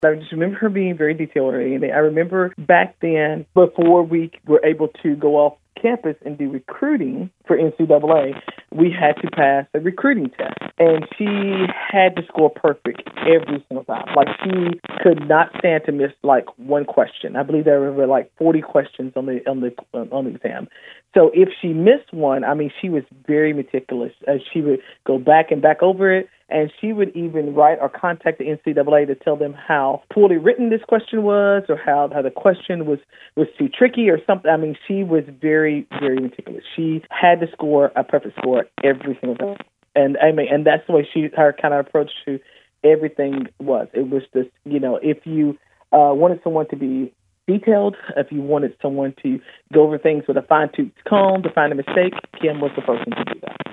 I just remember her being very detail-oriented. I remember back then, before we were able to go off campus and do recruiting for NCAA, we had to pass a recruiting test. And she had to score perfect every single time. Like, she could not stand to miss, like, one question. I believe there were, like, 40 questions on the exam. So if she missed one, I mean, she was very meticulous. She would go back and back over it, and she would even write or contact the NCAA to tell them how poorly written this question was, or how the question was too tricky or something. I mean, she was very, very meticulous. She had to score a perfect score every single time. And I mean, and that's the way her kind of approach to everything was. It was just, if you wanted someone to be detailed, if you wanted someone to go over things with a fine-tooth comb to find a mistake, Kim was the person to do that.